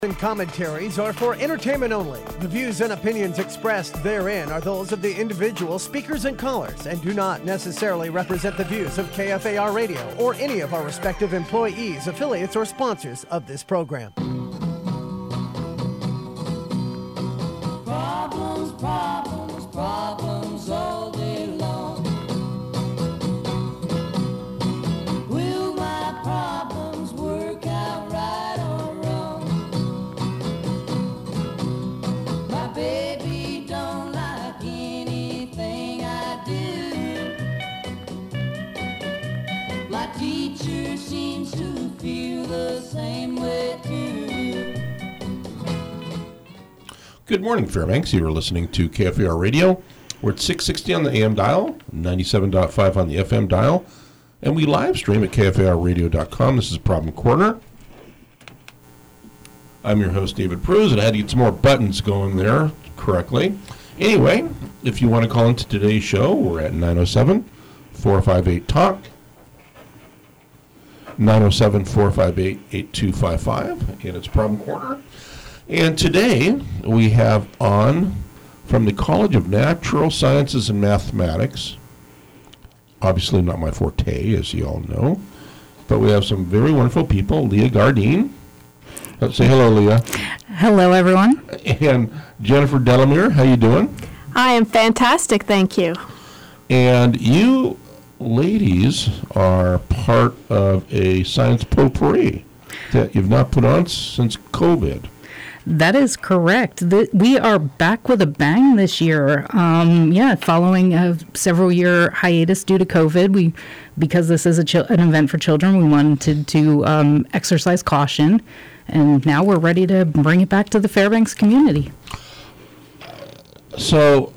And commentaries are for entertainment only. The views and opinions expressed therein are those of the individual speakers and callers and do not necessarily represent the views of KFAR Radio or any of our respective employees, affiliates, or sponsors of this program. Problems, problems, problems all day long. Will my problems work out right or wrong? My baby don't like anything I do. My teacher seems to feel the same way too. Good morning, Fairbanks. You are listening to KFAR Radio. We're at 660 on the AM dial, 97.5 on the FM dial, and we live stream at KFARradio.com. This is Problem Corner. I'm your host, David Pruz, and I had to get some more buttons going there correctly. Anyway, if you want to call into today's show, we're at 907-458-TALK, 907-458-8255, and it's Problem Corner. And today we have on from the College of Natural Sciences and Mathematics, obviously not my forte, as you all know, but we have some very wonderful people. Leah Gardine. Let's say hello, Leah. Hello, everyone. And Jennifer Delamere. How you doing? I am fantastic, thank you. And you ladies are part of a science potpourri that you've not put on since COVID. That is correct. We are back with a bang this year. Following a several-year hiatus due to COVID, because this is an event for children, we wanted to exercise caution, and now we're ready to bring it back to the Fairbanks community. So,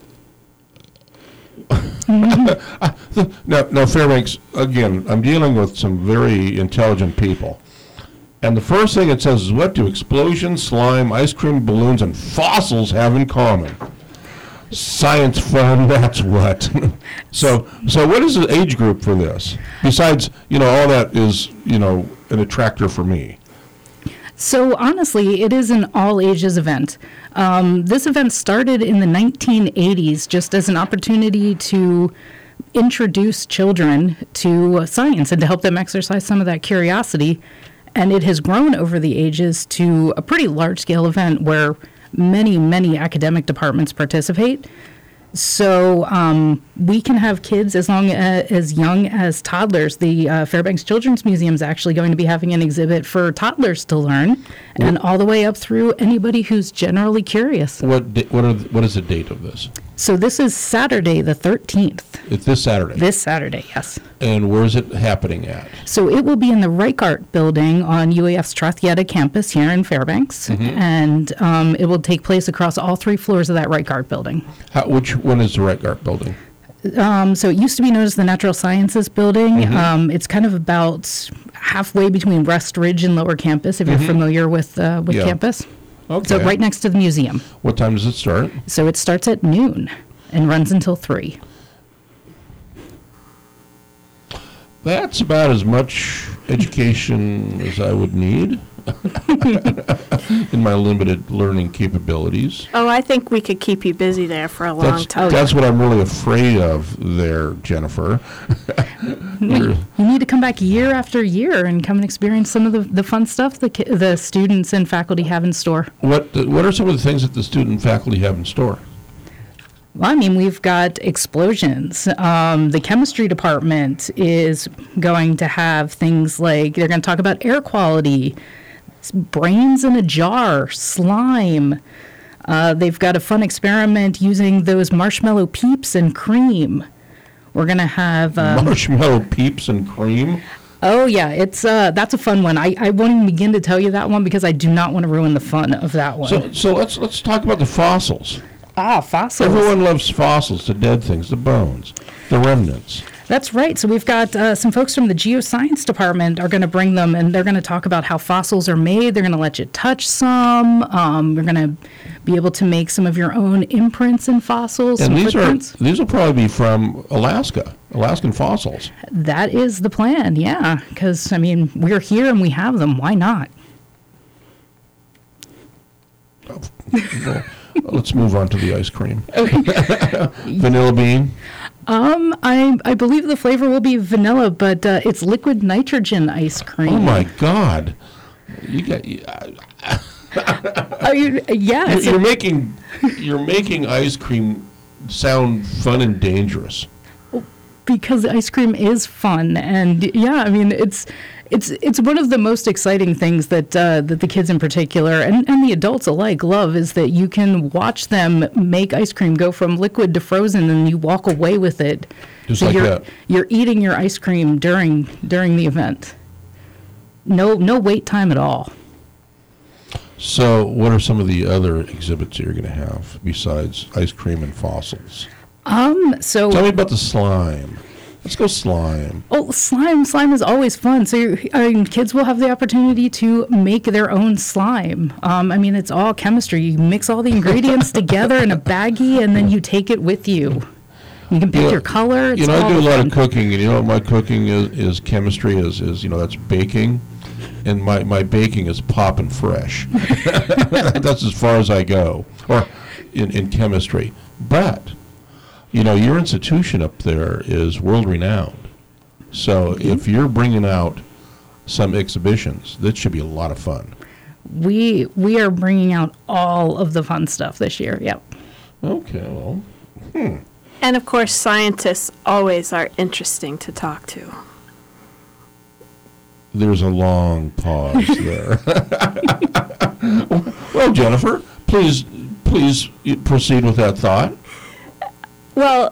now Fairbanks, again, I'm dealing with some very intelligent people. And the first thing it says is, what do explosions, slime, ice cream balloons, and fossils have in common? Science fun, that's what. So what is the age group for this? Besides, all that is, an attractor for me. So honestly, it is an all-ages event. This event started in the 1980s just as an opportunity to introduce children to science and to help them exercise some of that curiosity. And it has grown over the ages to a pretty large-scale event where many, many academic departments participate. So we can have kids as young as toddlers. The Fairbanks Children's Museum is actually going to be having an exhibit for toddlers to learn, and all the way up through anybody who's generally curious. What is the date of this? So this is Saturday, the 13th. It's this Saturday? This Saturday, yes. And where is it happening at? So it will be in the Reichart building on UAF's Trothieta campus here in Fairbanks, and it will take place across all 3 floors of that Reichart building. Which one is the Reichart building? So it used to be known as the Natural Sciences Building. It's kind of about halfway between West Ridge and Lower Campus, if you're familiar with campus. Okay. So right next to the museum. What time does it start? So it starts at noon and runs until 3. That's about as much education as I would need in my limited learning capabilities. Oh, I think we could keep you busy there for a long time. That's what I'm really afraid of there, Jennifer. You need to come back year after year and come and experience some of the fun stuff the students and faculty have in store. What are some of the things that the student and faculty have in store? Well, I mean, we've got explosions. The chemistry department is going to have things like, they're going to talk about air quality, brains in a jar, slime. They've got a fun experiment using those marshmallow peeps and cream. We're going to have... marshmallow peeps and cream? Oh, yeah, that's a fun one. I won't even begin to tell you that one because I do not want to ruin the fun of that one. So let's talk about the fossils. Fossils. Everyone loves fossils, the dead things, the bones, the remnants. That's right. So we've got some folks from the geoscience department are going to bring them, and they're going to talk about how fossils are made. They're going to let you touch some. You're going to be able to make some of your own imprints in fossils. And these will probably be from Alaskan fossils. That is the plan, yeah. Because, I mean, we're here and we have them. Why not? Well, let's move on to the ice cream. Vanilla bean. I believe the flavor will be vanilla, but it's liquid nitrogen ice cream. Oh my God! You got. Yeah, You're making ice cream sound fun and dangerous. because ice cream is fun, and yeah, I mean it's one of the most exciting things that the kids in particular and the adults alike love, is that you can watch them make ice cream go from liquid to frozen, and you walk away with it. Just so like you're, that. You're eating your ice cream during the event. No wait time at all. So, what are some of the other exhibits you're going to have besides ice cream and fossils? So Tell me about the slime. Let's go slime. Oh, slime is always fun. So kids will have the opportunity to make their own slime. I mean, it's all chemistry. You mix all the ingredients together in a baggie, and then you take it with you. You can pick your color. It's I do a lot fun. of cooking, and what my cooking is chemistry, is that's baking. And my baking is poppin' fresh. That's as far as I go, or in chemistry. But, your institution up there is world-renowned. So if you're bringing out some exhibitions, that should be a lot of fun. We are bringing out all of the fun stuff this year. Yep. Okay, well. And of course, scientists always are interesting to talk to. There's a long pause there. Well, Jennifer, please proceed with that thought. Well,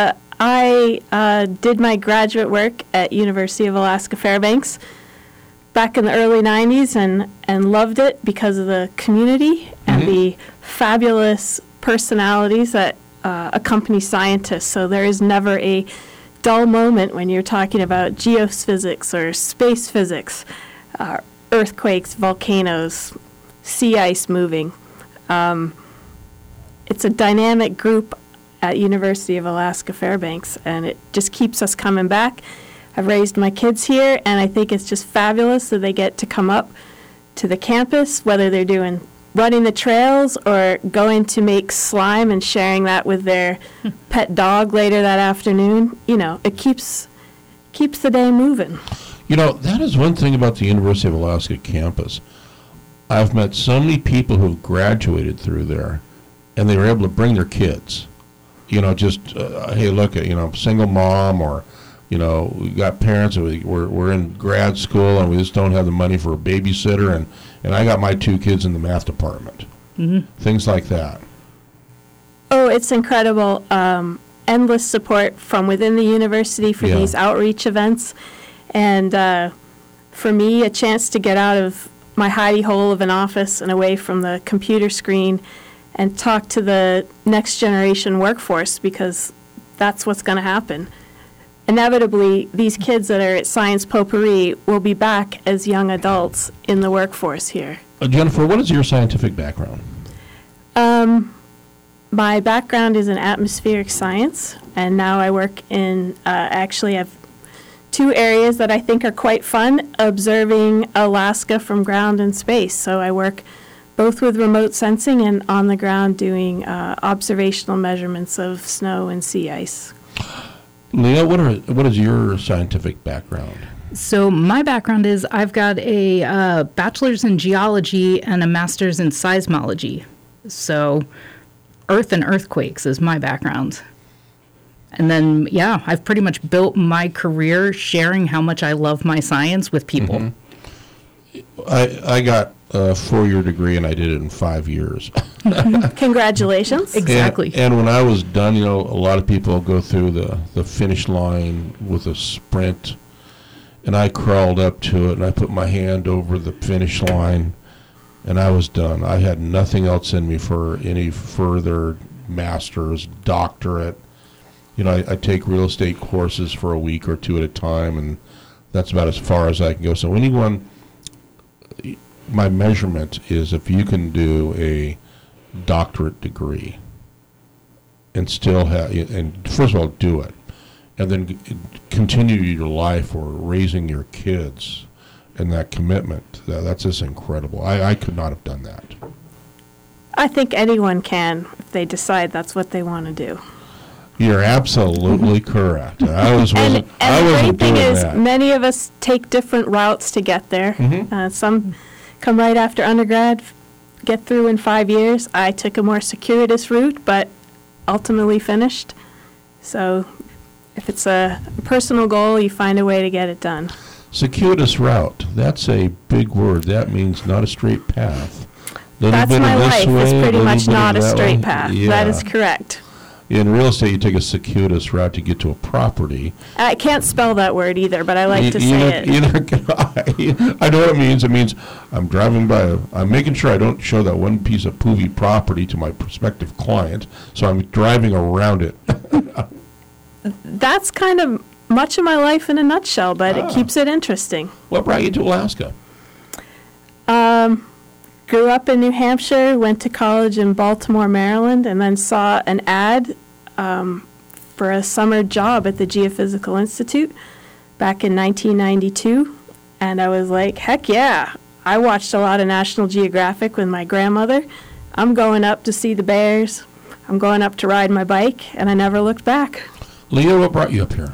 I did my graduate work at University of Alaska Fairbanks back in the early 90s and loved it because of the community and the fabulous personalities that accompany scientists. So there is never a dull moment when you're talking about geophysics or space physics, earthquakes, volcanoes, sea ice moving. It's a dynamic group at University of Alaska Fairbanks, and it just keeps us coming back. I've raised my kids here, and I think it's just fabulous that they get to come up to the campus, whether they're running the trails or going to make slime and sharing that with their pet dog later that afternoon. It keeps the day moving. That is one thing about the University of Alaska campus. I've met so many people who've graduated through there, and they were able to bring their kids. Hey, look at, single mom, or, we got parents that we're in grad school and we just don't have the money for a babysitter, and I got my 2 kids in the math department. Things like that. Oh, it's incredible. Endless support from within the university for these outreach events. And for me, a chance to get out of my hidey hole of an office and away from the computer screen and talk to the next generation workforce, because that's what's going to happen. Inevitably, these kids that are at Science Potpourri will be back as young adults in the workforce here. Jennifer, what is your scientific background? My background is in atmospheric science, and now I work in, actually I have 2 areas that I think are quite fun, observing Alaska from ground and space. So I work both with remote sensing and on the ground doing observational measurements of snow and sea ice. Leah, what is your scientific background? So my background is I've got a bachelor's in geology and a master's in seismology. So Earth and earthquakes is my background. And then, I've pretty much built my career sharing how much I love my science with people. I got a 4-year degree, and I did it in 5 years. Congratulations. Exactly. And when I was done, a lot of people go through the finish line with a sprint, and I crawled up to it, and I put my hand over the finish line, and I was done. I had nothing else in me for any further master's, doctorate. I take real estate courses for a week or 2 at a time, and that's about as far as I can go. So my measurement is if you can do a doctorate degree and still first of all, do it, and then continue your life or raising your kids, and that commitment, that's just incredible. I could not have done that. I think anyone can if they decide that's what they want to do. You're absolutely correct. I wasn't The great thing doing is, that. many of us take different routes to get there. Some come right after undergrad, get through in 5 years. I took a more circuitous route, but ultimately finished. So if it's a personal goal, you find a way to get it done. Circuitous route. That's a big word. That means not a straight path. That's my life. It's pretty much not a straight path. Yeah. That is correct. In real estate, you take a circuitous route to get to a property. I can't spell that word either, but I like to say it. I know what it means. It means I'm driving by. I'm making sure I don't show that one piece of poovy property to my prospective client, so I'm driving around it. That's kind of much of my life in a nutshell, but it keeps it interesting. What brought you to Alaska? Grew up in New Hampshire, went to college in Baltimore, Maryland, and then saw an ad for a summer job at the Geophysical Institute back in 1992. And I was like, heck yeah. I watched a lot of National Geographic with my grandmother. I'm going up to see the bears. I'm going up to ride my bike, and I never looked back. Leah, what brought you up here?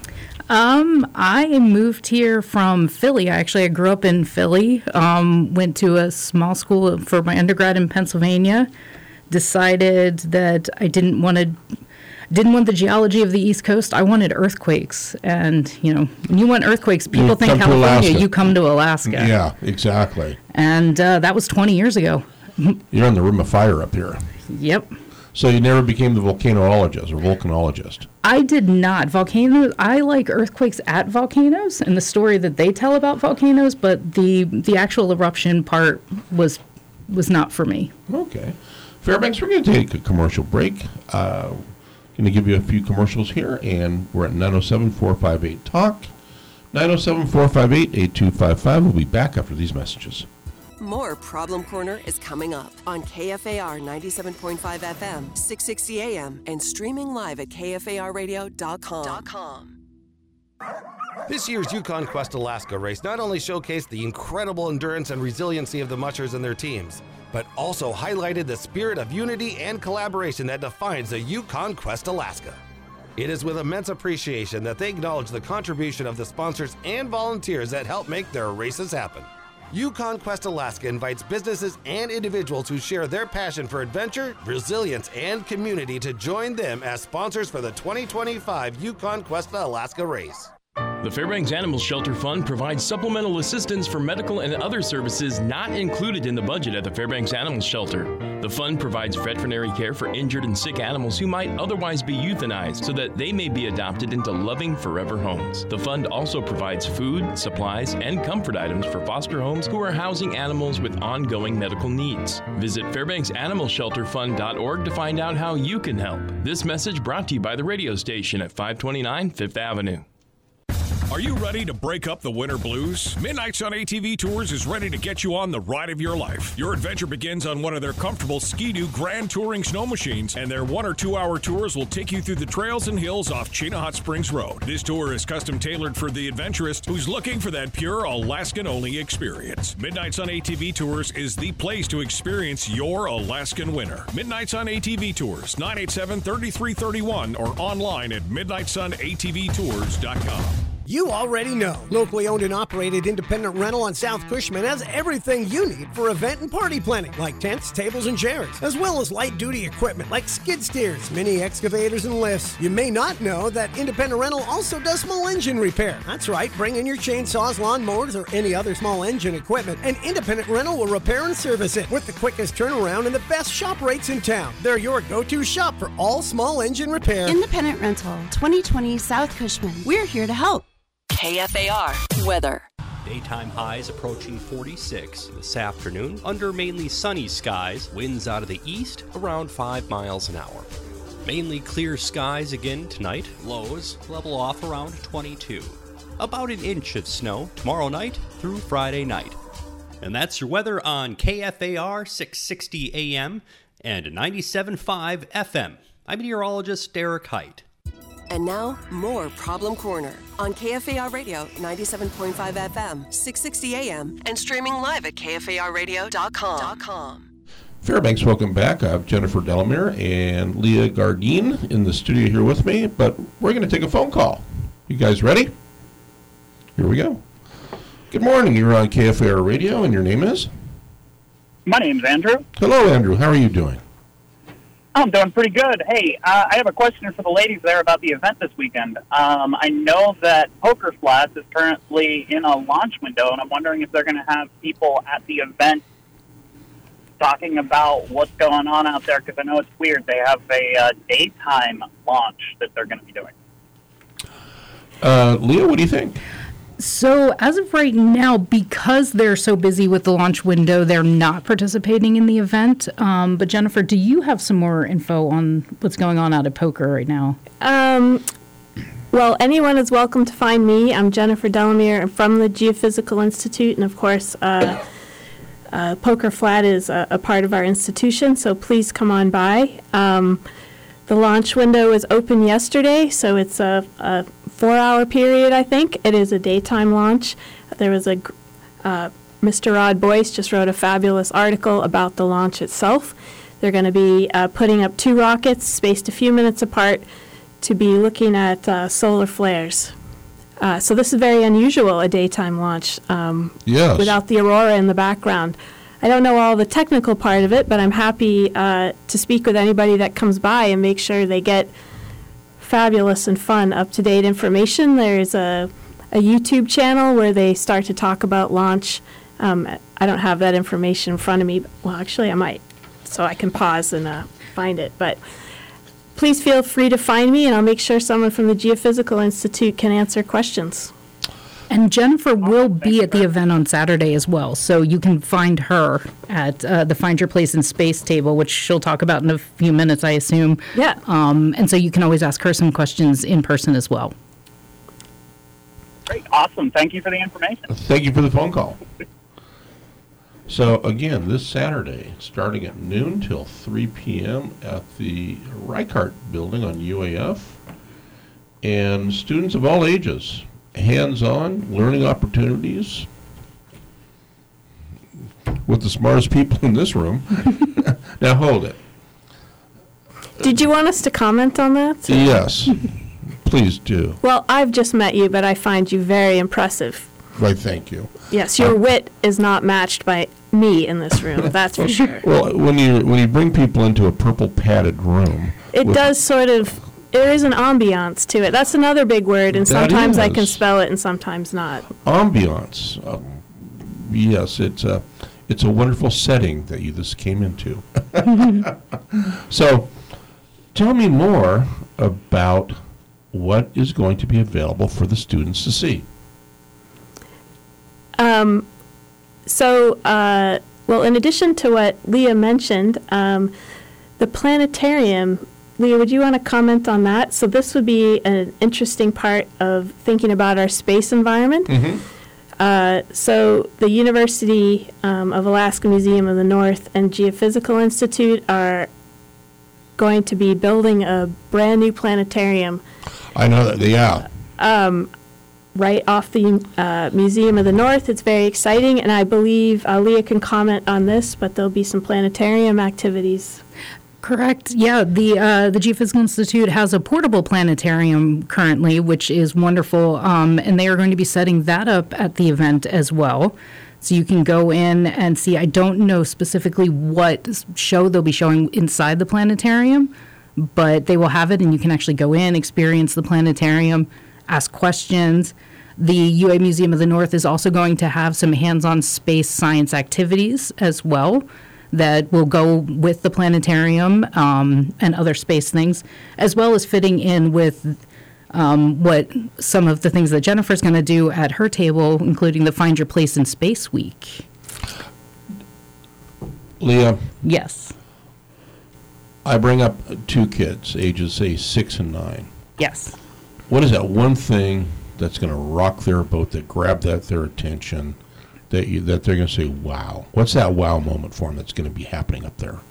I moved here from Philly. I grew up in Philly, went to a small school for my undergrad in Pennsylvania, decided that I didn't want the geology of the East Coast. I wanted earthquakes. And, when you want earthquakes, people think California, you come to Alaska. Yeah, exactly. And that was 20 years ago. You're on the rim of fire up here. Yep. So you never became the volcanologist or volcanologist? I did not. Volcanoes, I like earthquakes at volcanoes and the story that they tell about volcanoes, but the actual eruption part was not for me. Okay. Fairbanks, we're going to take a commercial break. Going to give you a few commercials here, and we're at 907-458-TALK. 907-458-8255. We'll be back after these messages. More Problem Corner is coming up on KFAR 97.5 FM, 660 AM, and streaming live at KFARradio.com. This year's Yukon Quest Alaska race not only showcased the incredible endurance and resiliency of the Mushers and their teams, but also highlighted the spirit of unity and collaboration that defines the Yukon Quest Alaska. It is with immense appreciation that they acknowledge the contribution of the sponsors and volunteers that help make their races happen. Yukon Quest Alaska invites businesses and individuals who share their passion for adventure, resilience, and community to join them as sponsors for the 2025 Yukon Quest Alaska race. The Fairbanks Animal Shelter Fund provides supplemental assistance for medical and other services not included in the budget at the Fairbanks Animal Shelter. The fund provides veterinary care for injured and sick animals who might otherwise be euthanized so that they may be adopted into loving forever homes. The fund also provides food, supplies, and comfort items for foster homes who are housing animals with ongoing medical needs. Visit FairbanksAnimalShelterFund.org to find out how you can help. This message brought to you by the radio station at 529 Fifth Avenue. Are you ready to break up the winter blues? Midnight Sun ATV Tours is ready to get you on the ride of your life. Your adventure begins on one of their comfortable Ski-Doo Grand Touring snow machines, and their 1 or 2 hour tours will take you through the trails and hills off Chena Hot Springs Road. This tour is custom tailored for the adventurist who's looking for that pure Alaskan-only experience. Midnight Sun ATV Tours is the place to experience your Alaskan winter. Midnight Sun ATV Tours, 987-3331, or online at midnightsunatvtours.com. You already know. Locally owned and operated independent rental on South Cushman has everything you need for event and party planning, like tents, tables, and chairs, as well as light-duty equipment like skid steers, mini excavators, and lifts. You may not know that independent rental also does small engine repair. That's right, bring in your chainsaws, lawnmowers, or any other small engine equipment, and independent rental will repair and service it with the quickest turnaround and the best shop rates in town. They're your go-to shop for all small engine repair. Independent Rental, 2020 South Cushman. We're here to help. KFAR weather. Daytime highs approaching 46 this afternoon under mainly sunny skies, winds out of the east around 5 miles an hour. Mainly clear skies again tonight, lows level off around 22. About an inch of snow tomorrow night through Friday night. And that's your weather on KFAR 660 AM and 97.5 FM. I'm meteorologist Derek Height. And now, more Problem Corner on KFAR Radio 97.5 FM, 660 AM, and streaming live at KFARradio.com. Fairbanks, welcome back. I have Jennifer Delamere and Leah Gardine in the studio here with me, but we're going to take a phone call. You guys ready? Here we go. Good morning. You're on KFAR Radio, and your name is? My name's Andrew. Hello, Andrew. How are you doing? I'm doing pretty good. Hey, I have a question for the ladies there about the event this weekend. I know that Poker Flats is currently in a launch window, and I'm wondering if they're going to have people at the event talking about what's going on out there, because I know it's weird. They have a daytime launch that they're going to be doing. Leah, what do you think? So as of right now, because they're so busy with the launch window, they're not participating in the event. But Jennifer, do you have some more info on what's going on out at Poker right now? Well, anyone is welcome to find me. I'm Jennifer Delamere. I'm from the Geophysical Institute, and of course, Poker Flat is a part of our institution, so please come on by. The launch window was open yesterday, so it's a 4-hour period, I think. It is a daytime launch. There was Mr. Rod Boyce just wrote a fabulous article about the launch itself. They're going to be putting up 2 rockets spaced a few minutes apart to be looking at solar flares. So this is very unusual, a daytime launch, Yes. without the aurora in the background. I don't know all the technical part of it, but I'm happy to speak with anybody that comes by and make sure they get fabulous and fun, up-to-date information. There's a YouTube channel where they start to talk about launch. I don't have that information in front of me. Well, actually, I might, so I can pause and find it. But please feel free to find me, and I'll make sure someone from the Geophysical Institute can answer questions. And Jennifer will be at the event on Saturday as well, so you can find her at the Find Your Place in Space table, which she'll talk about in a few minutes, I assume. Yeah. And so you can always ask her some questions in person as well. Great. Awesome. Thank you for the information. Thank you for the phone call. So, again, this Saturday, starting at noon till 3 p.m. at the Reichart building on UAF, and students of all ages, hands-on learning opportunities with the smartest people in this room. Now, hold it. Did you want us to comment on that? Yes, please do. Well, I've just met you, but I find you very impressive. Why, thank you. Yes, your wit is not matched by me in this room, that's for sure. Well, when you bring people into a purple padded room, It does sort of, there is an ambiance to it. That's another big word, and That sometimes I is. can spell it and sometimes not. ambiance. Yes, it's a wonderful setting that you just came into. So, tell me more about what is going to be available for the students to see. Well, in addition to what Leah mentioned, the planetarium, Leah, would you want to comment on that? So this would be an interesting part of thinking about our space environment. So the University of Alaska Museum of the North and Geophysical Institute are going to be building a brand new planetarium. I know that, yeah. Right off the Museum of the North. It's very exciting, and I believe Leah can comment on this, but there'll be some planetarium activities. Correct. Yeah, the Geophysical Institute has a portable planetarium currently, which is wonderful, and they are going to be setting that up at the event as well. So you can go in and see. I don't know specifically what show they'll be showing inside the planetarium, but they will have it, and you can actually go in, experience the planetarium, ask questions. The UA Museum of the North is also going to have some hands-on space science activities as well that will go with the planetarium and other space things, as well as fitting in with what some of the things that Jennifer's going to do at her table, including the Find Your Place in Space Week. Leah? Yes. I bring up 2 kids, ages, say, 6 and 9. Yes. What is that one thing that's going to rock their boat, that grab their attention, that they're going to say, wow? What's that wow moment for them that's going to be happening up there?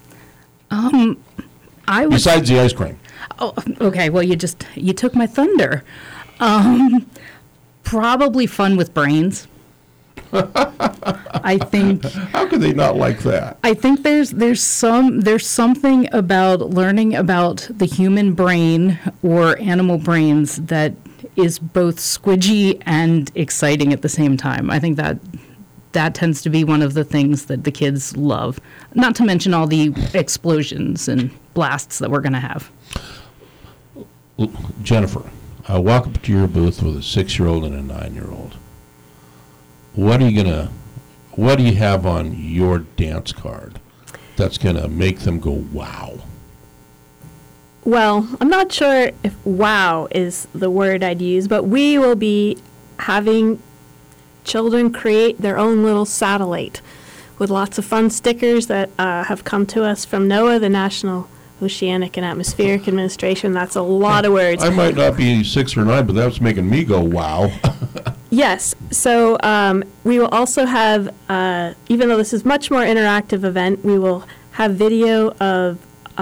Besides the ice cream. Oh, okay. Well, you took my thunder. Probably Fun with Brains. I think. How could they not like that? I think there's something about learning about the human brain or animal brains that is both squidgy and exciting at the same time. I think that tends to be one of the things that the kids love. Not to mention all the explosions and blasts that we're going to have. Jennifer, I walk up to your booth with a 6-year-old and a 9-year-old. What do you have on your dance card that's going to make them go, wow? Well, I'm not sure if wow is the word I'd use, but we will be having children create their own little satellite with lots of fun stickers that have come to us from NOAA, the National Oceanic and Atmospheric Administration. That's a lot of words. I might not be 6 or 9, but that's making me go, wow. Yes. So we will also have, even though this is much more interactive event, we will have video of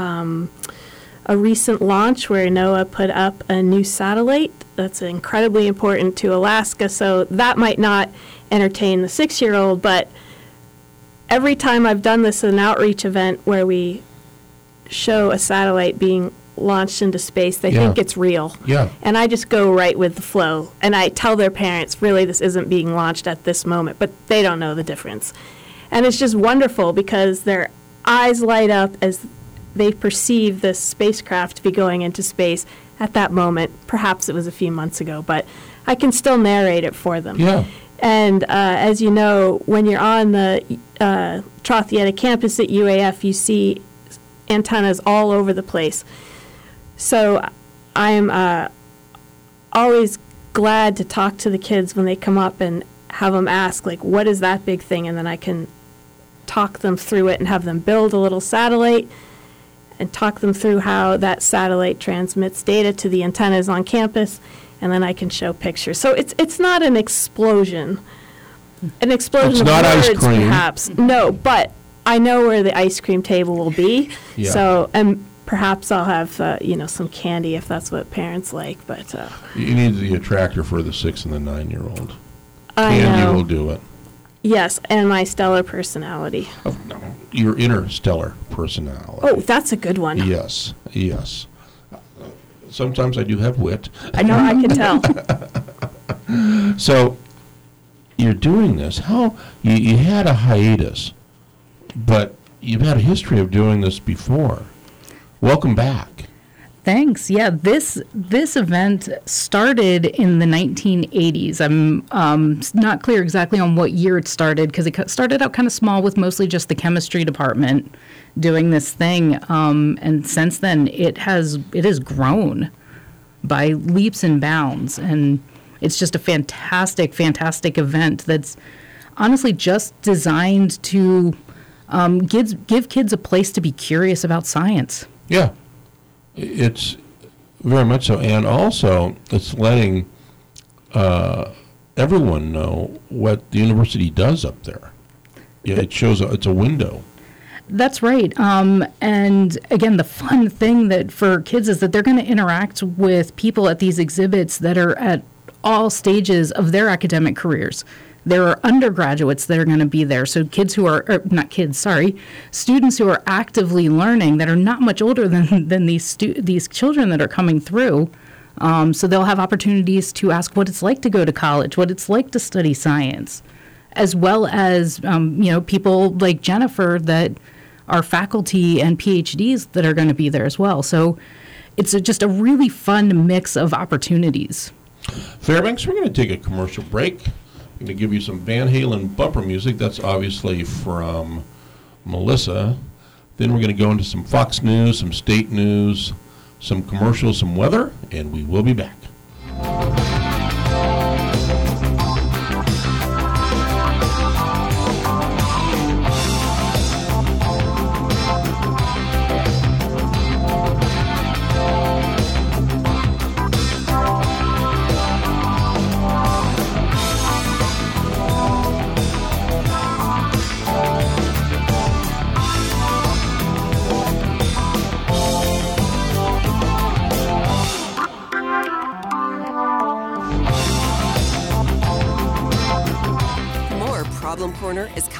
a recent launch where NOAA put up a new satellite that's incredibly important to Alaska. So that might not entertain the 6-year-old, but every time I've done this at an outreach event where we show a satellite being launched into space, they think it's real. Yeah. And I just go right with the flow. And I tell their parents, really, this isn't being launched at this moment, but they don't know the difference. And it's just wonderful because their eyes light up as they perceive this spacecraft to be going into space at that moment. Perhaps it was a few months ago, but I can still narrate it for them. Yeah. And as you know, when you're on the Trothieta campus at UAF, you see antennas all over the place. So I'm always glad to talk to the kids when they come up and have them ask, like, what is that big thing? And then I can talk them through it and have them build a little satellite and talk them through how that satellite transmits data to the antennas on campus, and then I can show pictures. So it's not an explosion. An explosion of words, perhaps. No, but I know where the ice cream table will be. Yeah. So, and perhaps I'll have some candy if that's what parents like. But you need the attractor for the 6 and the 9-year-old. I Candy know. will do it. Yes, and my stellar personality. Your interstellar personality. Oh, that's a good one. Yes. Sometimes I do have wit. I know, I can tell. So, you're doing this. How you had a hiatus, but you've had a history of doing this before. Welcome back. Thanks. Yeah, this event started in the 1980s. I'm not clear exactly on what year it started because it started out kind of small with mostly just the chemistry department doing this thing. And since then, it has grown by leaps and bounds. And it's just a fantastic, fantastic event that's honestly just designed to give kids a place to be curious about science. Yeah. It's very much so, and also it's letting everyone know what the university does up there. Yeah, it shows it's a window. That's right. And again, the fun thing that for kids is that they're going to interact with people at these exhibits that are at all stages of their academic careers. There are undergraduates that are going to be there. So students who are actively learning that are not much older than these children that are coming through. So they'll have opportunities to ask what it's like to go to college, what it's like to study science, as well as, people like Jennifer that are faculty and PhDs that are going to be there as well. So it's just a really fun mix of opportunities. Fairbanks, we're going to take a commercial break. I'm going to give you some Van Halen bumper music. That's obviously from Melissa. Then we're going to go into some Fox News, some state news, some commercials, some weather, and we will be back.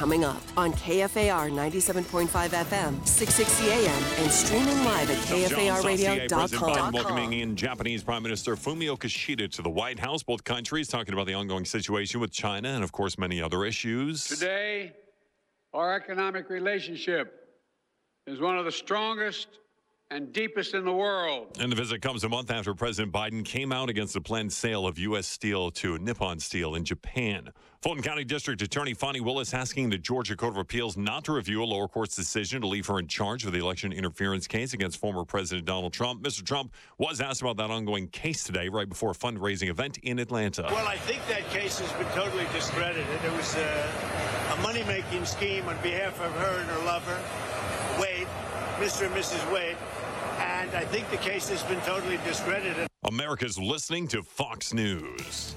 coming up on KFAR 97.5 FM, 660 AM, and streaming live at President Biden KFARradio.com. welcoming in Japanese Prime Minister Fumio Kishida to the White House. Both countries talking about the ongoing situation with China and, of course, many other issues. Today, our economic relationship is one of the strongest and deepest in the world. And the visit comes a month after President Biden came out against the planned sale of U.S. steel to Nippon Steel in Japan. Fulton County District Attorney Fonnie Willis asking the Georgia Court of Appeals not to review a lower court's decision to leave her in charge of the election interference case against former President Donald Trump. Mr. Trump was asked about that ongoing case today, right before a fundraising event in Atlanta. Well, I think that case has been totally discredited. It was a money-making scheme on behalf of her and her lover, Wade, Mr. and Mrs. Wade. And I think the case has been totally discredited. America's listening to Fox News.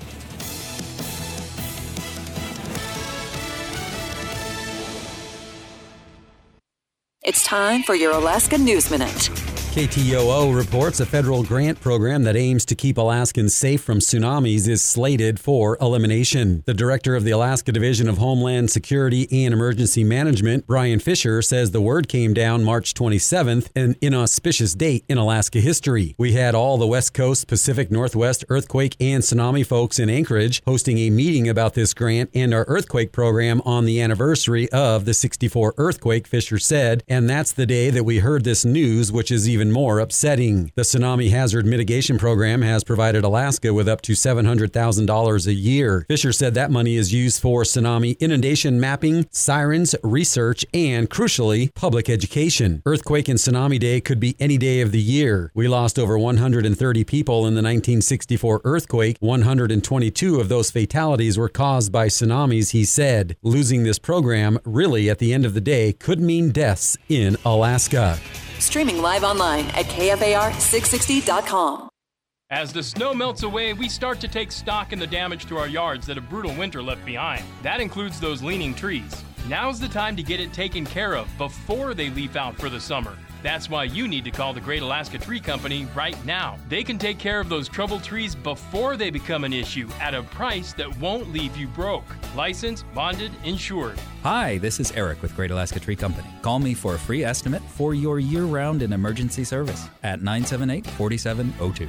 It's time for your Alaska News Minute. KTOO reports a federal grant program that aims to keep Alaskans safe from tsunamis is slated for elimination. The director of the Alaska Division of Homeland Security and Emergency Management, Brian Fisher, says the word came down March 27th, an inauspicious date in Alaska history. We had all the West Coast, Pacific Northwest earthquake and tsunami folks in Anchorage hosting a meeting about this grant and our earthquake program on the anniversary of the 64 earthquake, Fisher said, and that's the day that we heard this news, which is even more upsetting. The Tsunami Hazard Mitigation Program has provided Alaska with up to $700,000 a year. Fisher said that money is used for tsunami inundation mapping, sirens, research, and, crucially, public education. Earthquake and Tsunami Day could be any day of the year. We lost over 130 people in the 1964 earthquake. 122 of those fatalities were caused by tsunamis, he said. Losing this program, really, at the end of the day, could mean deaths in Alaska. Streaming live online at KFAR660.com. As the snow melts away, we start to take stock in the damage to our yards that a brutal winter left behind. That includes those leaning trees. Now's the time to get it taken care of before they leaf out for the summer. That's why you need to call the Great Alaska Tree Company right now. They can take care of those troubled trees before they become an issue at a price that won't leave you broke. Licensed, bonded, insured. Hi, this is Eric with Great Alaska Tree Company. Call me for a free estimate for your year-round and emergency service at 978-4702.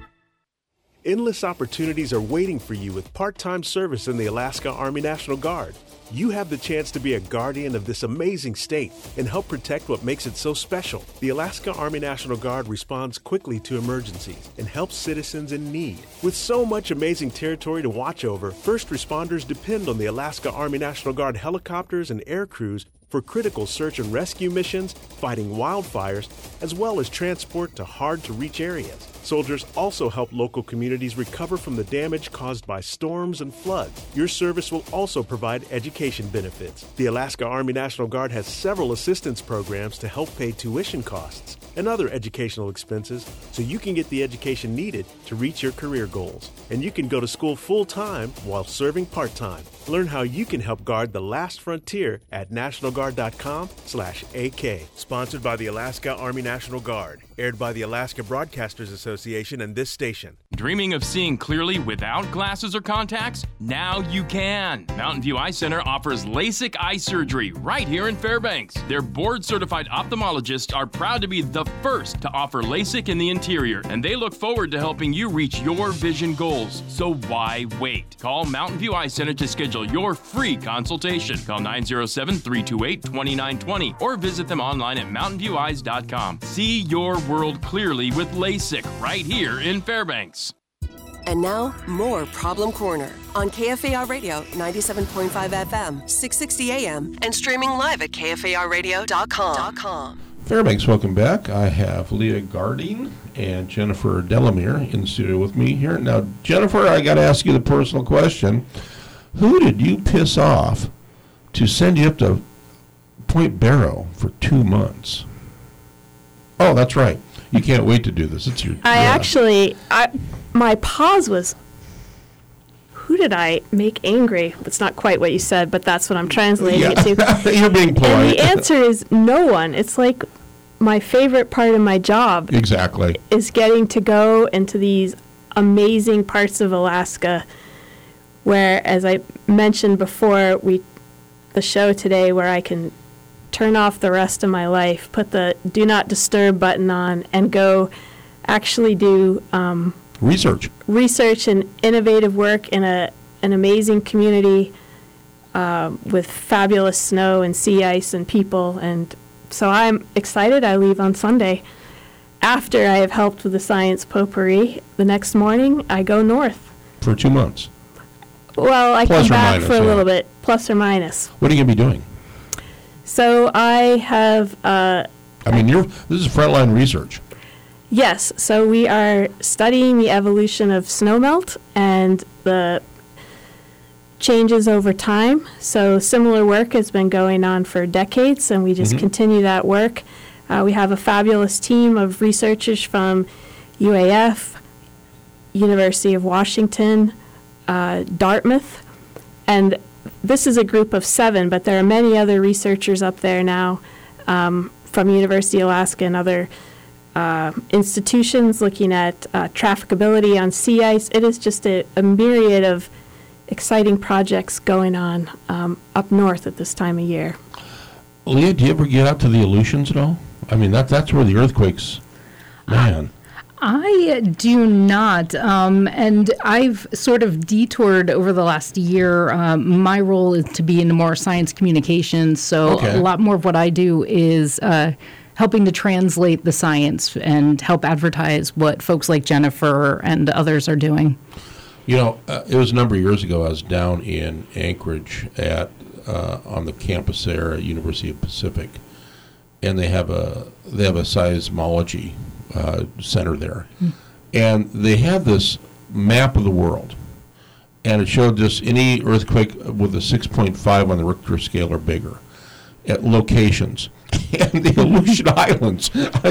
Endless opportunities are waiting for you with part-time service in the Alaska Army National Guard. You have the chance to be a guardian of this amazing state and help protect what makes it so special. The Alaska Army National Guard responds quickly to emergencies and helps citizens in need. With so much amazing territory to watch over, first responders depend on the Alaska Army National Guard helicopters and air crews for critical search and rescue missions, fighting wildfires, as well as transport to hard-to-reach areas. Soldiers also help local communities recover from the damage caused by storms and floods. Your service will also provide education benefits. The Alaska Army National Guard has several assistance programs to help pay tuition costs and other educational expenses so you can get the education needed to reach your career goals. And you can go to school full-time while serving part-time. Learn how you can help guard the last frontier at nationalguard.com/AK. Sponsored by the Alaska Army National Guard. Aired by the Alaska Broadcasters Association and this station. Dreaming of seeing clearly without glasses or contacts? Now you can. Mountain View Eye Center offers LASIK eye surgery right here in Fairbanks. Their board-certified ophthalmologists are proud to be the first to offer LASIK in the interior, and they look forward to helping you reach your vision goals. So why wait? Call Mountain View Eye Center to schedule your free consultation. Call 907-328-2920 or visit them online at mountainvieweyes.com. See your world clearly with LASIK right here in Fairbanks. And now, more Problem Corner on KFAR Radio 97.5 FM, 660 AM, and streaming live at KFARradio.com. Fairbanks, welcome back. I have Leah Garding and Jennifer Delamere in the studio with me here. Now, Jennifer, I got to ask you the personal question. Who did you piss off to send you up to Point Barrow for 2 months? Oh, that's right. You can't wait to do this. It's your. My pause was, who did I make angry? That's not quite what you said, but that's what I'm translating it to. You're being polite. And the answer is no one. It's like my favorite part of my job. Exactly. Is getting to go into these amazing parts of Alaska where, as I mentioned before, we the show today where I can turn off the rest of my life, put the do not disturb button on, and go actually do research and innovative work in an amazing community with fabulous snow and sea ice and people. And so I'm excited. I leave on Sunday. After I have helped with the science potpourri, the next morning I go north. For 2 months? Well, I Plus come or back minus, for a yeah. little bit, plus or minus. What are you going to be doing? So I have... this is frontline research. Yes, so we are studying the evolution of snowmelt and the changes over time. So similar work has been going on for decades, and we just continue that work. We have a fabulous team of researchers from UAF, University of Washington, Dartmouth, and this is a group of 7, but there are many other researchers up there now from University of Alaska and other institutions looking at trafficability on sea ice. It is just a myriad of exciting projects going on up north at this time of year. Leah, do you ever get out to the Aleutians at all? I mean, that's where the earthquakes, man. I do not, and I've sort of detoured over the last year. My role is to be into more science communications, so a lot more of what I do is helping to translate the science and help advertise what folks like Jennifer and others are doing. You know, it was a number of years ago. I was down in Anchorage on the campus there at University of Pacific, and they have a seismology center there, and they had this map of the world, and it showed just any earthquake with a 6.5 on the Richter scale or bigger at locations. And the Aleutian Islands,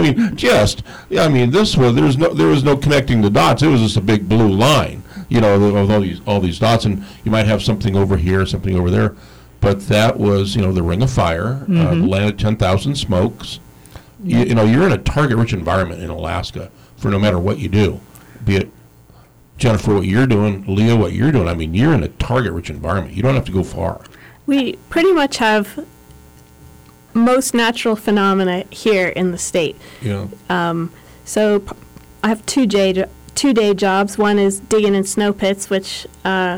there was no connecting the dots. It was just a big blue line, you know, with all these dots, and you might have something over here, something over there, but that was, you know, the Ring of Fire, the land of 10,000 smokes. You know, you're in a target-rich environment in Alaska for no matter what you do, be it Jennifer, what you're doing, Leah, what you're doing. I mean, you're in a target-rich environment. You don't have to go far. We pretty much have most natural phenomena here in the state. Yeah. So I have two day jobs. One is digging in snow pits, which I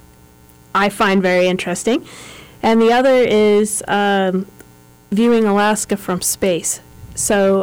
find very interesting, and the other is viewing Alaska from space. So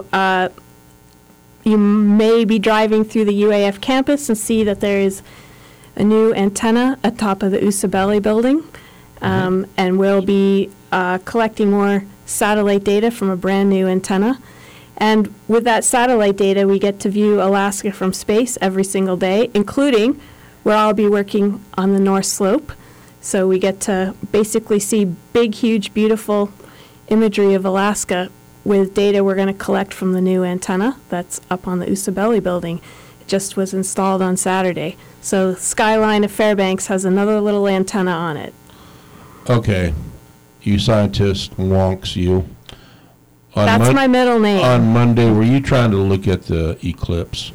you may be driving through the UAF campus and see that there is a new antenna atop of the Usabelli building, and we'll be collecting more satellite data from a brand new antenna. And with that satellite data, we get to view Alaska from space every single day, including where I'll be working on the North Slope. So we get to basically see big, huge, beautiful imagery of Alaska with data we're going to collect from the new antenna that's up on the Usabelli building. It just was installed on Saturday. So Skyline of Fairbanks has another little antenna on it. Okay. You scientist, wonks, you. That's my middle name. On Monday, were you trying to look at the eclipse?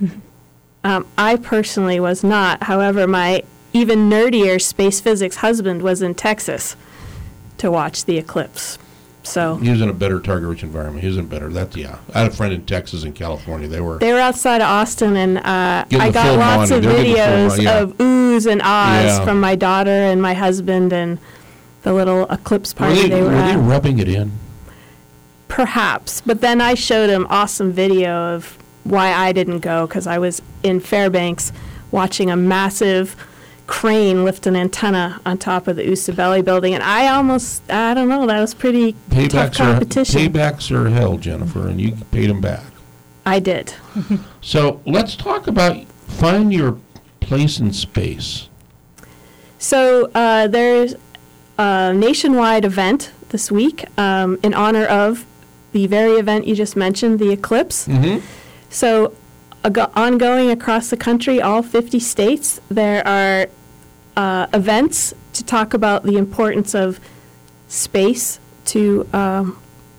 I personally was not. However, my even nerdier space physics husband was in Texas to watch the eclipse. So he was in a better target-rich environment. He was in better. I had a friend in Texas and California. They were outside of Austin, and I got lots of videos of oohs and ahs from my daughter and my husband and the little eclipse party they were at. Were they rubbing it in? Perhaps, but then I showed him awesome video of why I didn't go, because I was in Fairbanks watching a massive crane lift an antenna on top of the Usabelli building, and I don't know, that was pretty tough competition. Paybacks are hell, Jennifer, and you paid them back. I did. So let's talk about find your place in space. So there's a nationwide event this week in honor of the very event you just mentioned, the eclipse. So ongoing across the country, all 50 states, there are events to talk about the importance of space to all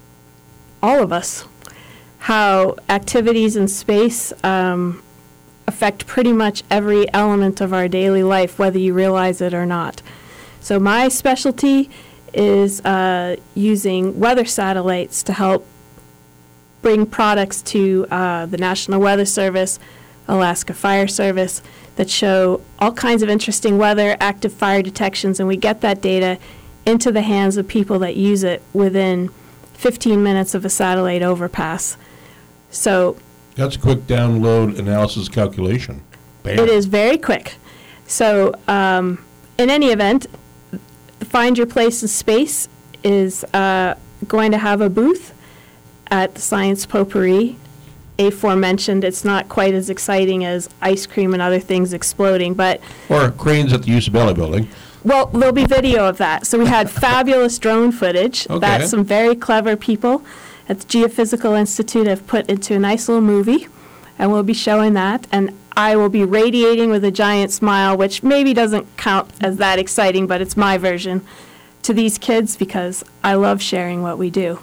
of us, how activities in space affect pretty much every element of our daily life, whether you realize it or not. So my specialty is using weather satellites to help bring products to the National Weather Service, Alaska Fire Service, that show all kinds of interesting weather, active fire detections, and we get that data into the hands of people that use it within 15 minutes of a satellite overpass. So that's a quick download analysis calculation. Bam. It is very quick. So in any event, Find Your Place in Space is going to have a booth at the Science Potpourri. Aforementioned, it's not quite as exciting as ice cream and other things exploding, but... Or cranes at the Usabella building. Well, there'll be video of that. So we had fabulous drone footage that some very clever people at the Geophysical Institute have put into a nice little movie, and we'll be showing that. And I will be radiating with a giant smile, which maybe doesn't count as that exciting, but it's my version, to these kids because I love sharing what we do.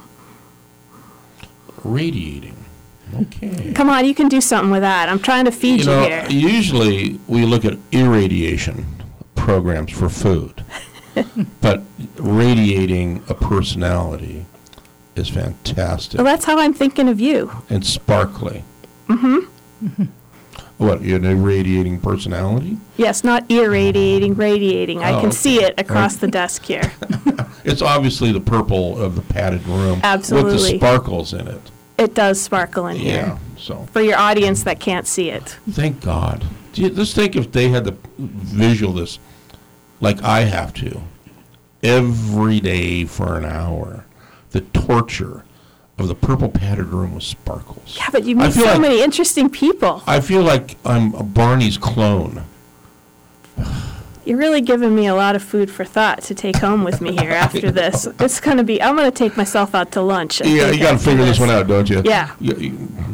Radiating. Okay. Come on, you can do something with that. I'm trying to feed you here. Usually we look at irradiation programs for food, but radiating a personality is fantastic. Well, that's how I'm thinking of you. And sparkly. Mm-hmm. What, you have an irradiating personality? Yes, not irradiating, radiating. I can see it across the desk here. It's obviously the purple of the padded room. Absolutely. With the sparkles in it. It does sparkle in here. Yeah, so. For your audience that can't see it. Thank God. Just think if they had to visual this like I have to every day for an hour. The torture of the purple padded room with sparkles. Yeah, but you meet so many interesting people. I feel like I'm a Barney's clone. You're really giving me a lot of food for thought to take home with me here after this. It's going to be, I'm going to take myself out to lunch. Yeah, you got to figure this one out, don't you? Yeah. You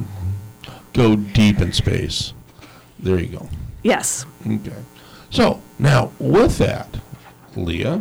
go deep in space. There you go. Yes. Okay. So, now, with that, Leah,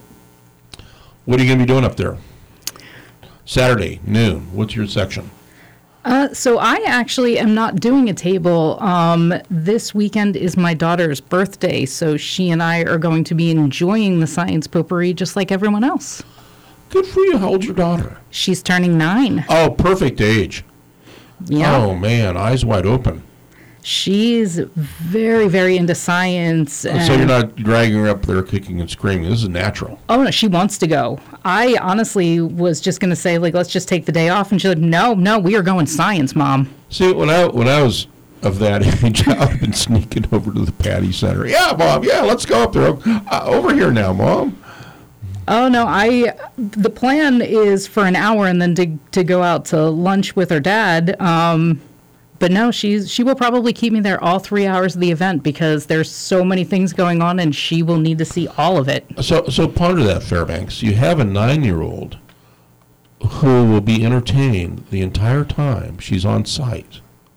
what are you going to be doing up there? Saturday, noon. What's your section? So I actually am not doing a table. This weekend is my daughter's birthday, so she and I are going to be enjoying the Science Potpourri just like everyone else. Good for you. How old's your daughter? She's turning 9. Oh, perfect age. Yeah. Oh, man, eyes wide open. She's very, very into science. So you're not dragging her up there kicking and screaming. This is natural. Oh, no, she wants to go. I honestly was just going to say, like, let's just take the day off. And she's like, no, we are going science, Mom. See, when I was of that age, I've been sneaking over to the Patty Center. Yeah, Mom, yeah, let's go up there. Over here now, Mom. Oh, no, the plan is for an hour and then to go out to lunch with her dad. But no, she will probably keep me there all 3 hours of the event because there's so many things going on and she will need to see all of it. So ponder that, Fairbanks. You have a 9-year-old who will be entertained the entire time she's on site.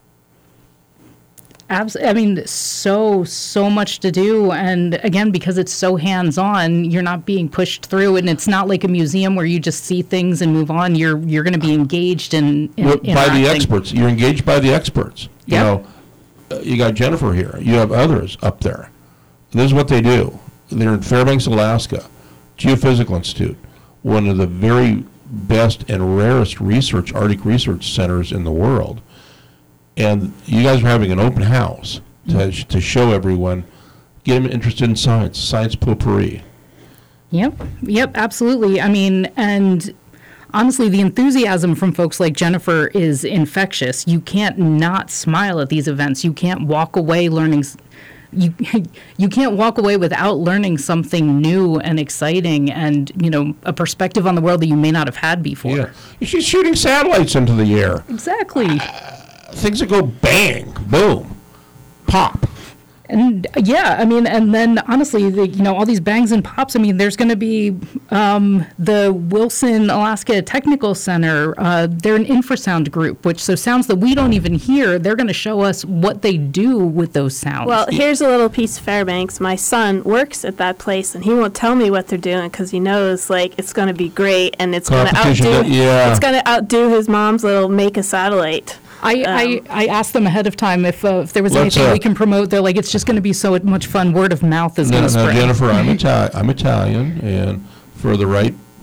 I mean, so much to do, and again, because it's so hands-on, you're not being pushed through, and it's not like a museum where you just see things and move on. You're going to be engaged in by the experts. You're engaged by the experts. Yep. You know, you got Jennifer here. You have others up there. This is what they do. They're in Fairbanks, Alaska, Geophysical Institute, one of the very best and rarest Arctic research centers in the world. And you guys are having an open house to show everyone, get them interested in science potpourri. Yep, absolutely. I mean, and honestly, the enthusiasm from folks like Jennifer is infectious. You can't not smile at these events. You can't walk away learning. You can't walk away without learning something new and exciting, and a perspective on the world that you may not have had before. Yeah, she's shooting satellites into the air. Exactly. Things that go bang, boom, pop. And yeah, I mean, and then honestly, all these bangs and pops. I mean, there's going to be the Wilson, Alaska Technical Center. They're an infrasound group, so sounds that we don't even hear. They're going to show us what they do with those sounds. Well, here's a little piece of Fairbanks. My son works at that place, and he won't tell me what they're doing because he knows it's going to be great, and it's going to outdo his mom's little make a satellite. I asked them ahead of time if there was anything we can promote. They're like, it's just going to be so much fun. Word of mouth is going to spread. Jennifer, I'm Italian, and for the right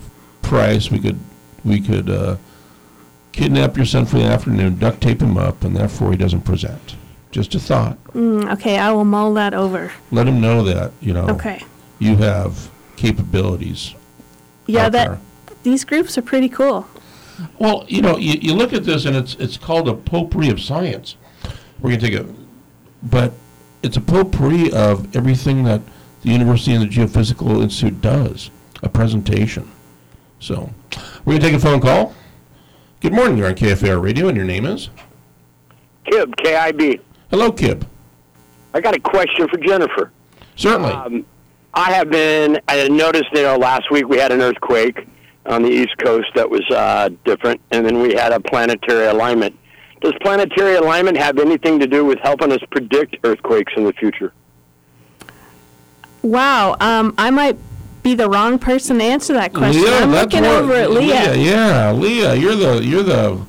price, we could kidnap your son for the afternoon, duct tape him up, and therefore he doesn't present. Just a thought. Okay, I will mull that over. Let him know that, Okay. you have capabilities. Yeah, these groups are pretty cool. Well, you look at this, and it's called a potpourri of science. We're going to take but it's a potpourri of everything that the University and the Geophysical Institute does, a presentation. So, we're going to take a phone call. Good morning, you're on KFAR Radio, and your name is? Kib, KIB. Hello, Kib. I got a question for Jennifer. Certainly. I noticed, last week we had an earthquake on the East Coast that was different, and then we had a planetary alignment. Does planetary alignment have anything to do with helping us predict earthquakes in the future? Wow, I might be the wrong person to answer that question. Leah, I'm looking over at Leah. Yeah, Leah, you're the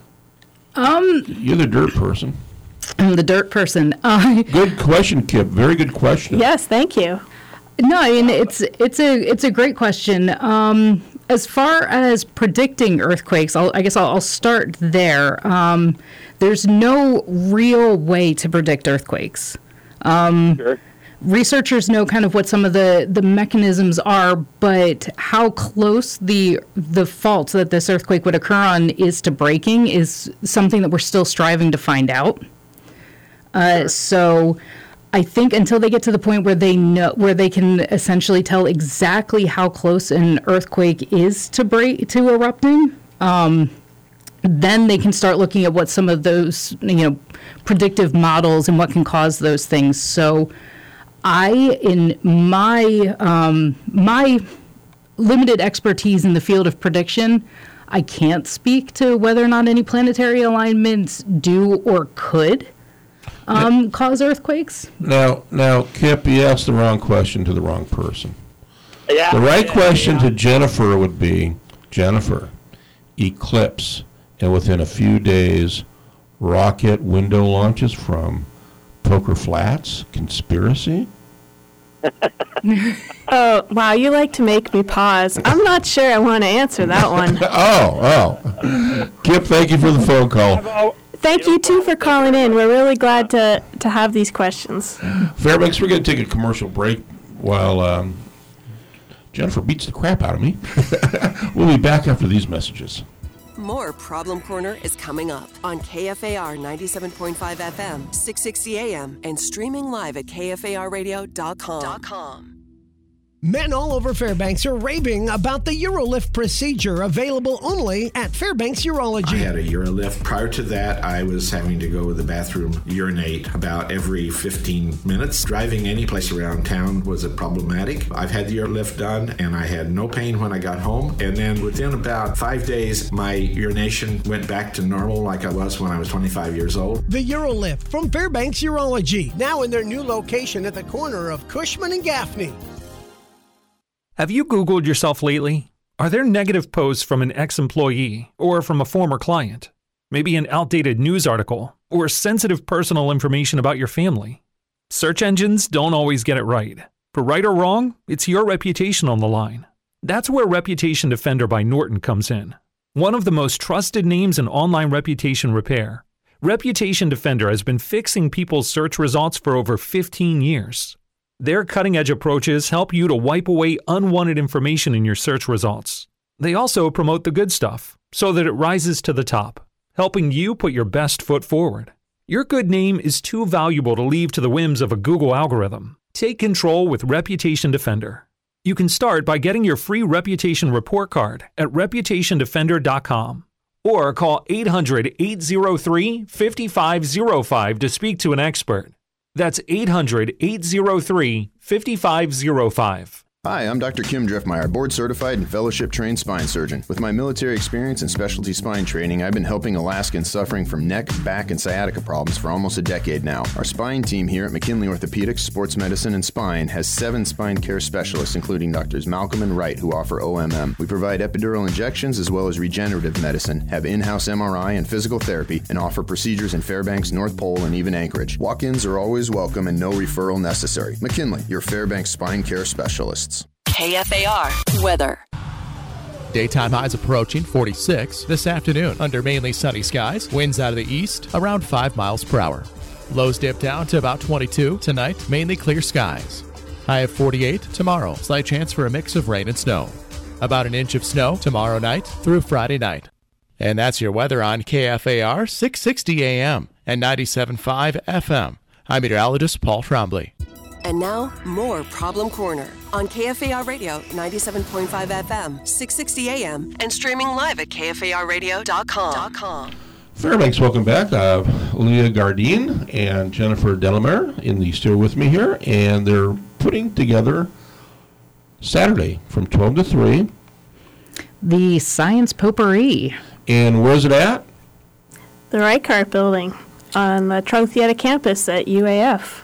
dirt person. I'm the dirt person. Good question, Kip. Very good question. Yes, thank you. No, I mean it's a great question. As far as predicting earthquakes, I'll start there. There's no real way to predict earthquakes. Sure. Researchers know kind of what some of the mechanisms are, but how close the fault that this earthquake would occur on is to breaking is something that we're still striving to find out. So I think until they get to the point where they can essentially tell exactly how close an earthquake is to erupting, then they can start looking at what some of those predictive models and what can cause those things. So in my limited expertise in the field of prediction, I can't speak to whether or not any planetary alignments do or could cause earthquakes. Now, Kip, you asked the wrong question to the wrong person. Yeah. The right question to Jennifer would be, Jennifer, eclipse, and within a few days, rocket window launches from Poker Flats, conspiracy? Oh, wow, you like to make me pause. I'm not sure I want to answer that one. Oh. Kip, thank you for the phone call. Thank you, too, for calling in. We're really glad to have these questions. Fairbanks, we're going to take a commercial break while Jennifer beats the crap out of me. We'll be back after these messages. More Problem Corner is coming up on KFAR 97.5 FM, 660 AM, and streaming live at KFARradio.com. Men all over Fairbanks are raving about the Urolift procedure, available only at Fairbanks Urology. I had a Urolift. Prior to that, I was having to go to the bathroom, urinate about every 15 minutes. Driving any place around town was problematic. I've had the Urolift done, and I had no pain when I got home. And then within about 5 days, my urination went back to normal like I was when I was 25 years old. The Urolift from Fairbanks Urology, now in their new location at the corner of Cushman and Gaffney. Have you Googled yourself lately? Are there negative posts from an ex-employee or from a former client? Maybe an outdated news article or sensitive personal information about your family? Search engines don't always get it right. For right or wrong, it's your reputation on the line. That's where Reputation Defender by Norton comes in. One of the most trusted names in online reputation repair, Reputation Defender has been fixing people's search results for over 15 years. Their cutting-edge approaches help you to wipe away unwanted information in your search results. They also promote the good stuff so that it rises to the top, helping you put your best foot forward. Your good name is too valuable to leave to the whims of a Google algorithm. Take control with Reputation Defender. You can start by getting your free reputation report card at reputationdefender.com or call 800-803-5505 to speak to an expert. That's 800-803-5505. Hi, I'm Dr. Kim Driftmeyer, board-certified and fellowship-trained spine surgeon. With my military experience and specialty spine training, I've been helping Alaskans suffering from neck, back, and sciatica problems for almost a decade now. Our spine team here at McKinley Orthopedics, Sports Medicine, and Spine has 7 spine care specialists, including Drs. Malcolm and Wright, who offer OMM. We provide epidural injections as well as regenerative medicine, have in-house MRI and physical therapy, and offer procedures in Fairbanks, North Pole, and even Anchorage. Walk-ins are always welcome and no referral necessary. McKinley, your Fairbanks spine care specialists. KFAR weather. Daytime highs approaching 46. This afternoon, under mainly sunny skies, winds out of the east around 5 miles per hour. Lows dip down to about 22. Tonight, mainly clear skies. High of 48 tomorrow. Slight chance for a mix of rain and snow. About an inch of snow tomorrow night through Friday night. And that's your weather on KFAR 660 AM and 97.5 FM. I'm meteorologist Paul Trombley. And now, more Problem Corner on KFAR Radio 97.5 FM, 660 AM, and streaming live at KFARradio.com. Fairbanks, welcome back. Leah Gardine and Jennifer Delamere in the studio with me here, and they're putting together Saturday from 12 to 3. The Science Potpourri. And where's it at? The Reichart Building on the Trouthieta campus at UAF.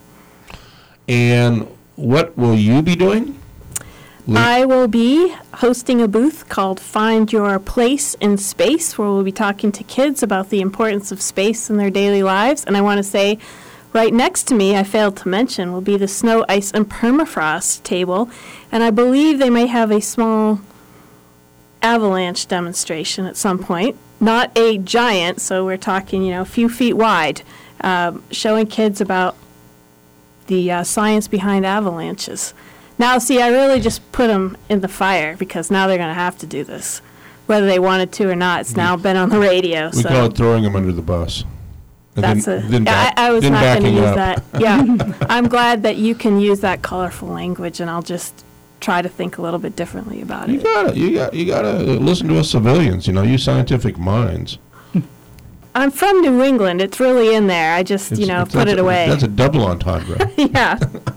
And what will you be doing? I will be hosting a booth called Find Your Place in Space, where we'll be talking to kids about the importance of space in their daily lives. And I want to say, right next to me, I failed to mention, will be the Snow, Ice, and Permafrost table. And I believe they may have a small avalanche demonstration at some point. Not a giant, so we're talking, a few feet wide, showing kids about the science behind avalanches. Now, see, I really just put them in the fire because now they're going to have to do this. Whether they wanted to or not, it's now been on the radio. We call it throwing them under the bus. And I was not going to use that. Yeah, I'm glad that you can use that colorful language, and I'll just try to think a little bit differently about it. You gotta listen to us civilians, you scientific minds. I'm from New England. It's really in there. I just, put it away. That's a double entendre. Yeah.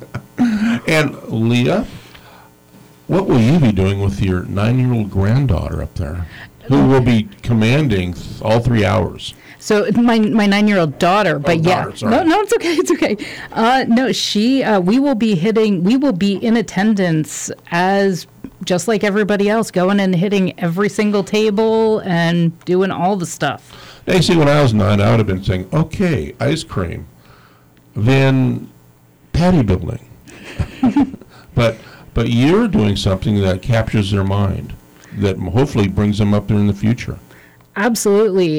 And Leah, what will you be doing with your 9-year-old granddaughter up there, who will be commanding all 3 hours? So my 9-year-old daughter, but daughter, sorry. No, it's okay. No, we will be in attendance as just like everybody else, going and hitting every single table and doing all the stuff. Hey, see, when I was 9, I would have been saying, okay, ice cream, then patty building. But you're doing something that captures their mind, that hopefully brings them up there in the future. Absolutely.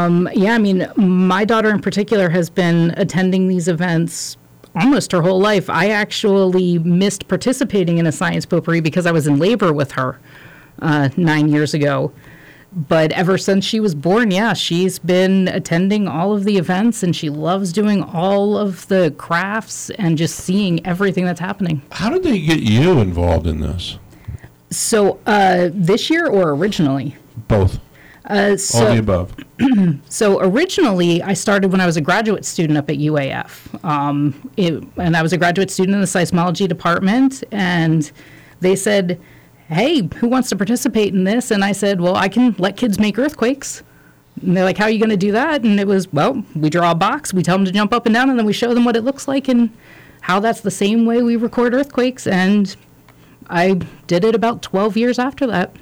My daughter in particular has been attending these events almost her whole life. I actually missed participating in a science potpourri because I was in labor with her 9 years ago. But ever since she was born, she's been attending all of the events, and she loves doing all of the crafts and just seeing everything that's happening. How did they get you involved in this? So this year or originally? Both. All the above. So originally, I started when I was a graduate student up at UAF. And I was a graduate student in the seismology department, and they said, hey, who wants to participate in this? And I said, well, I can let kids make earthquakes. And they're like, how are you going to do that? And it was, well, we draw a box, we tell them to jump up and down, and then we show them what it looks like and how that's the same way we record earthquakes. And I did it about 12 years after that.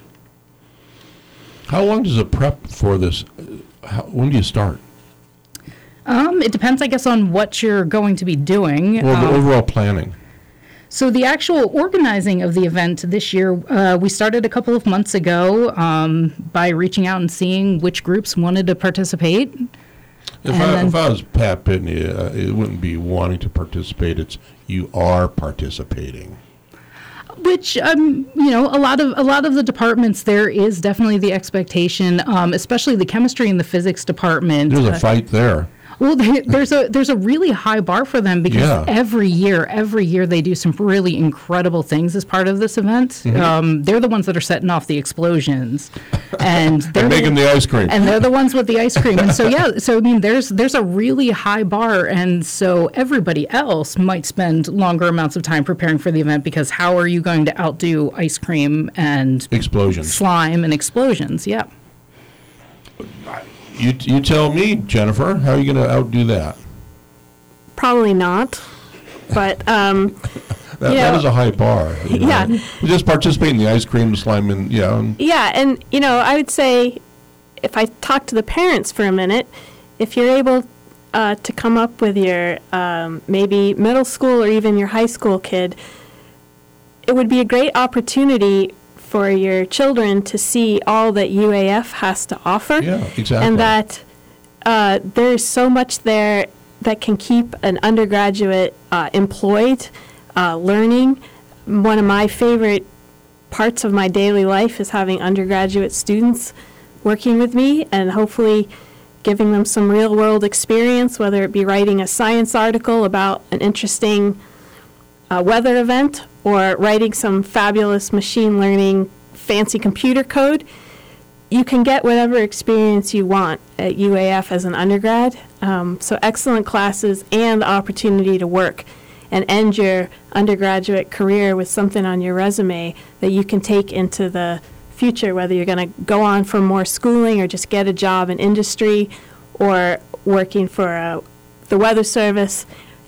How long does it prep for this? When do you start? It depends, I guess, on what you're going to be doing. Well, the overall planning. So the actual organizing of the event this year, we started a couple of months ago by reaching out and seeing which groups wanted to participate. If I was Pat Pitney, it wouldn't be wanting to participate. It's you are participating. Which, a lot of the departments, there is definitely the expectation, especially the chemistry and the physics department. There's a fight there. Well, there's a really high bar for them because every year they do some really incredible things as part of this event. Mm-hmm. They're the ones that are setting off the explosions, and they're making the ice cream. And they're the ones with the ice cream. And so there's a really high bar, and so everybody else might spend longer amounts of time preparing for the event because how are you going to outdo ice cream and explosions, slime and explosions? Yeah. You tell me, Jennifer, how are you going to outdo that? Probably not, but that is a high bar. Yeah, just participate in the ice cream, slime, and and I would say, if I talk to the parents for a minute, if you're able to come up with your maybe middle school or even your high school kid, it would be a great opportunity for your children to see all that UAF has to offer. Yeah, exactly. And that there's so much there that can keep an undergraduate employed, learning. One of my favorite parts of my daily life is having undergraduate students working with me and hopefully giving them some real-world experience, whether it be writing a science article about an interesting weather event or writing some fabulous machine learning fancy computer code. You can get whatever experience you want at UAF as an undergrad. So excellent classes and the opportunity to work and end your undergraduate career with something on your resume that you can take into the future, whether you're going to go on for more schooling or just get a job in industry or working for the weather service,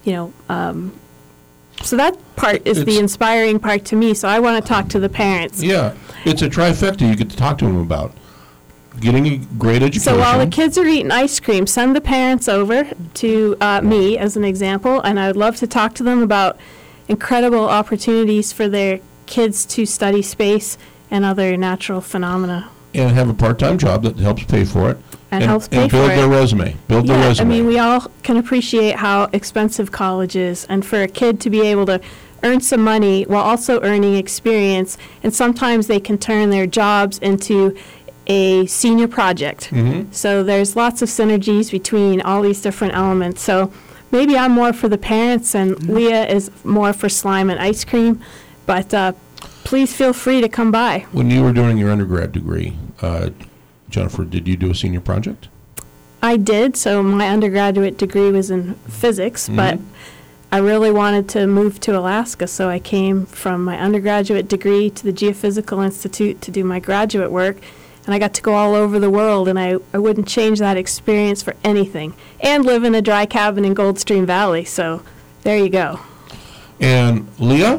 so that part is the inspiring part to me. So I want to talk to the parents. Yeah, it's a trifecta you get to talk to them about. Getting a great education. So while the kids are eating ice cream, send the parents over to me as an example, and I would love to talk to them about incredible opportunities for their kids to study space and other natural phenomena. And have a part-time job that helps pay for it. And helps pay for it. And build their resume. Build their resume. I mean, we all can appreciate how expensive college is, and for a kid to be able to earn some money while also earning experience, and sometimes they can turn their jobs into a senior project. Mm-hmm. So there's lots of synergies between all these different elements. So maybe I'm more for the parents, and Leah is more for slime and ice cream, but please feel free to come by. When you were doing your undergrad degree, Jennifer, did you do a senior project? I did. So my undergraduate degree was in physics, but I really wanted to move to Alaska, so I came from my undergraduate degree to the Geophysical Institute to do my graduate work, and I got to go all over the world, and I wouldn't change that experience for anything, and live in a dry cabin in Goldstream Valley, so there you go. And Leah,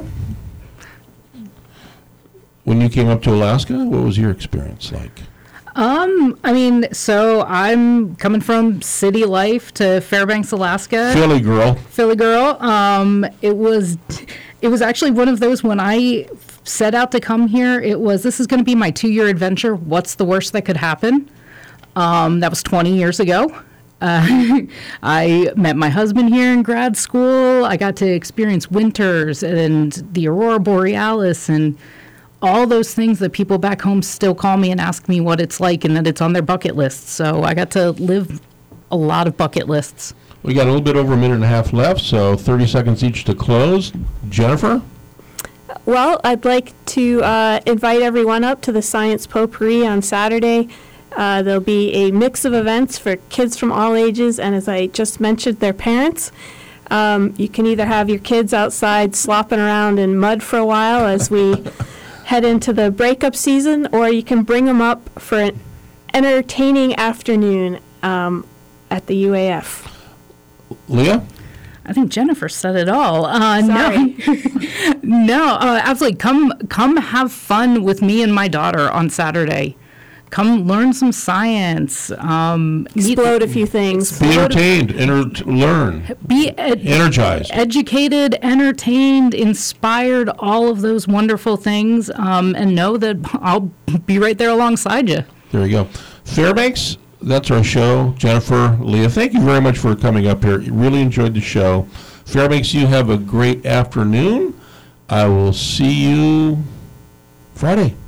when you came up to Alaska, what was your experience like? So I'm coming from city life to Fairbanks, Alaska. Philly girl. It was actually one of those when I set out to come here, this is going to be my 2-year adventure. What's the worst that could happen? That was 20 years ago. I met my husband here in grad school. I got to experience winters and the Aurora Borealis and all those things that people back home still call me and ask me what it's like and that it's on their bucket list. So I got to live a lot of bucket lists. We got a little bit over a minute and a half left, so 30 seconds each to close. Jennifer? Well, I'd like to invite everyone up to the Science Potpourri on Saturday. There'll be a mix of events for kids from all ages, and as I just mentioned, their parents. You can either have your kids outside slopping around in mud for a while as we head into the breakup season, or you can bring them up for an entertaining afternoon at the UAF. Leah? I think Jennifer said it all. Sorry. No, absolutely. Come have fun with me and my daughter on Saturday. Come learn some science. Explode a few things. Be entertained. Learn. Be energized. Educated, entertained, inspired, all of those wonderful things. And know that I'll be right there alongside you. There you go. Fairbanks, that's our show. Jennifer, Leah, thank you very much for coming up here. Really enjoyed the show. Fairbanks, you have a great afternoon. I will see you Friday.